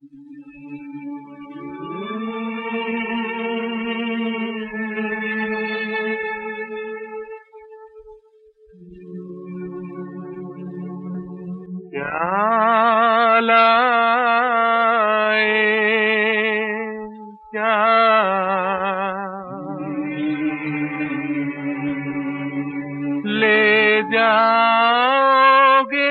क्या लाए क्या ले जाओगे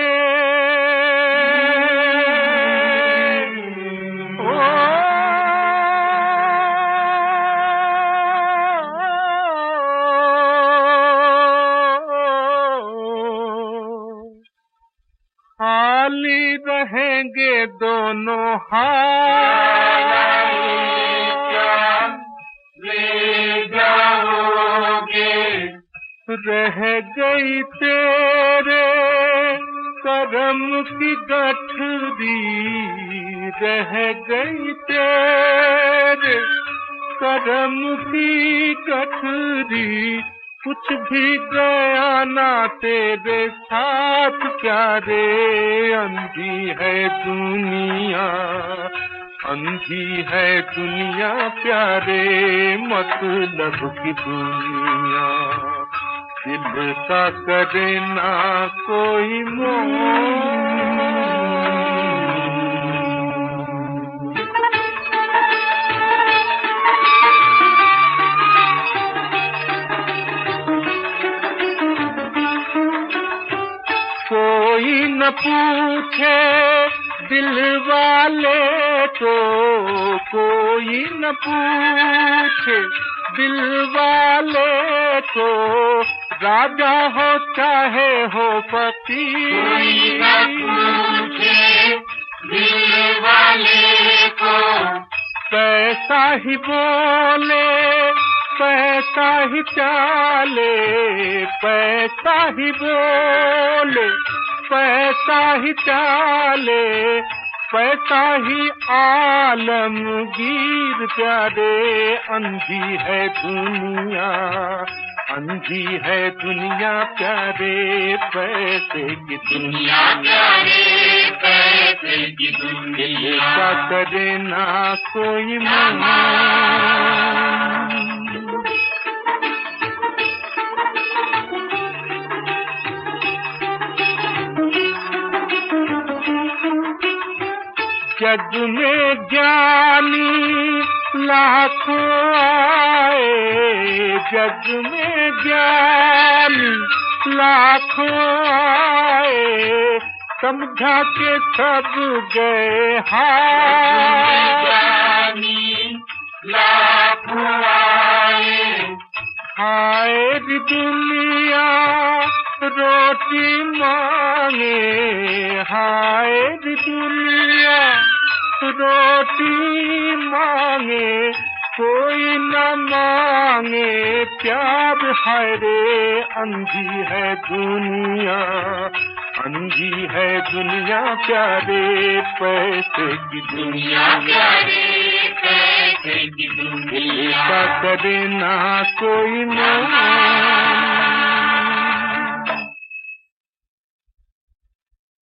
खाली रहेंगे दोनों हाथ ले जाओगे। रह गई तेरे करम की गठरी, रह गई तेरे करम की गठरी, कुछ भी गया ना तेरे साथ प्यारे। अंधी है दुनिया, अंधी है दुनिया प्यारे, मतलब की दुनिया। दिल का करे ना कोई मोह, कोई न पूछे दिल वाले को, कोई न पूछे दिल वाले को, राजा हो चाहे हो फकीर। कोई न पूछे दिल वाले को, पैसा ही बोले पैसा ही चाले, पैसा ही बोले पैसा ही चाले, पैसा ही आलमगीर प्यारे। अंधी है दुनिया, अंधी है दुनिया प्यारे, पैसे की दुनिया प्यारे, पैसे की दुनिया। का करे ना कोई मन, जग में ज्ञानी लाखों आए, जग में ज्ञानी लाखों आए, समझा के सब गए हाय। लाखों आए, हाय रे दुनिया रोटी मांगे, हाय रे दुनिया रोटी मांगे, कोई न मांगे प्यार। है रे अंधी है दुनिया, अंधी है दुनिया प्यारे, पैसे की दुनिया प्यारे, पैसे की दुनिया। का करे ना कोई मन।